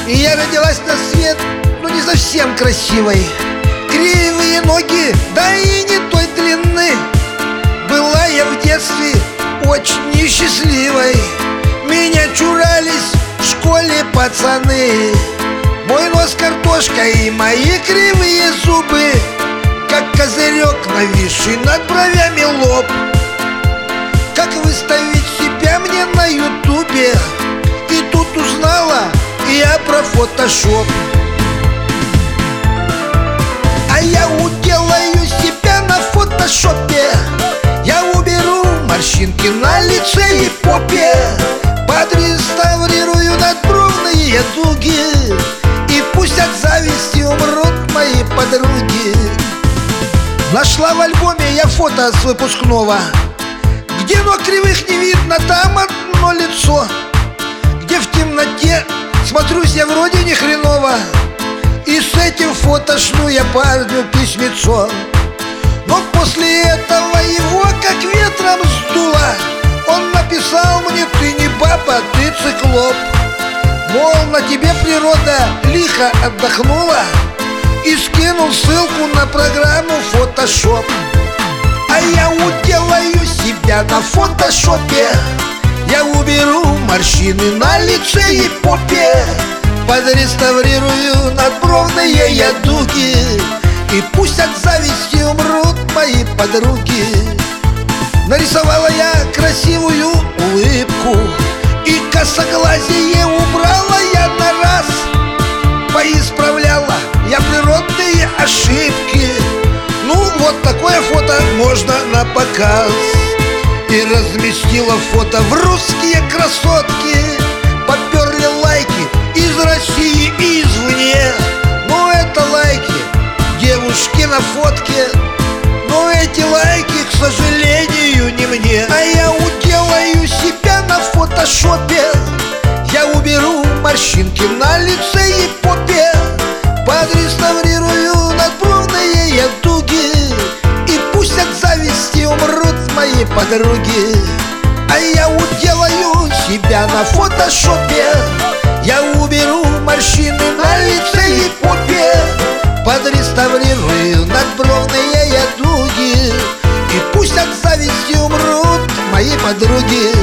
И я родилась на свет, ну не совсем красивой. Кривые ноги, да и не той длины. Была я в детстве очень несчастливой. Меня чурались в школе пацаны. Мой нос картошка и мои кривые зубы, как козырек, нависший над бровями лоб. Как выставить себя мне на ютубе? И тут узнала я про фотошоп. А я уделаю себя на фотошопе. Я уберу морщинки на лице и попе, подреставрирую надбровные дуги, и пусть от зависти умрут мои подруги. Нашла в альбоме я фото с выпускного, где ног кривых не видно, там одно лицо, где в темноте смотрюсь я вроде не хреново. И с этим фото шлю я парню письмецо. Но после этого его как ветром сдуло. Он написал мне: ты не баба, ты циклоп. Мол, на тебе природа лихо отдохнула. И скинул ссылку на программу Photoshop. А я уделаю себя на фотошопе. Я уберу морщины на лице и попе, подреставрирую надбровные я дуги, и пусть от зависти умрут мои подруги. Нарисовала я красивую улыбку, и косоглазие убрала я на раз. Поисправляла я природные ошибки. Ну, вот такое фото можно на показ. И разместила фото в русские красотки. Поперли лайки из России и извне. Ну, это лайки девушки на фотке. Но эти лайки, к сожалению, не мне. А я уделаю себя на фотошопе. Я уберу морщинки на лице и попе, подреставрирую надбровные я дуги, и пусть от зависти умрут мои подруги. А я уделаю себя на фотошопе. Я уберу морщины на лице и попе, подреставрирую надбровные я дуги, и пусть от зависти умрут мои подруги.